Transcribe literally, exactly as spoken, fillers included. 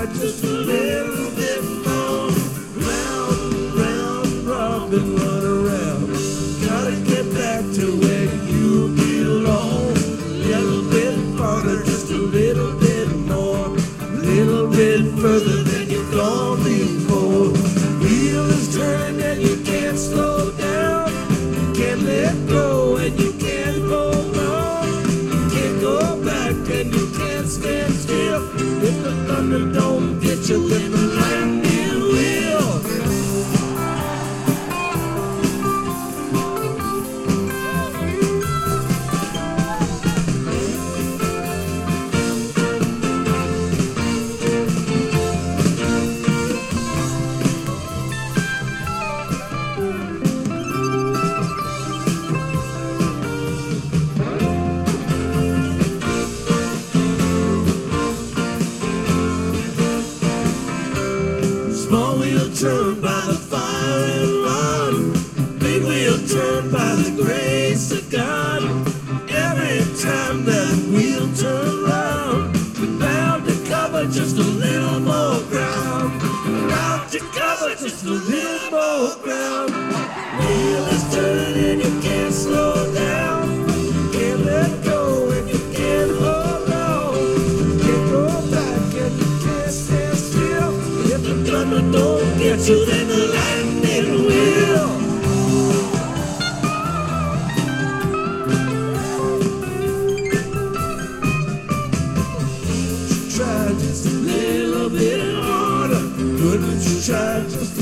just a little bit more. Round and round, robin, run around. Gotta get back to where you belong. Little bit farther, just a little bit more. Little bit further than you've gone before. Wheel is turning and you can't slow down. You can't let go and you can't hold on. You can't go back and you can't stand still. If the thunder don't get you, then the lightning will. Small wheel turn by the fire and run. Big wheel turn by the grace of God. Every time that wheel turn round, we're bound to cover just a little more ground. Bound to cover just a little more ground. Wheel is turning and you can't slow down. You can't let go and you can't hold on. You can't go back and you can't stand still. If the thunder don't get you, then the lightning will. Try just a little bit harder. Couldn't you try just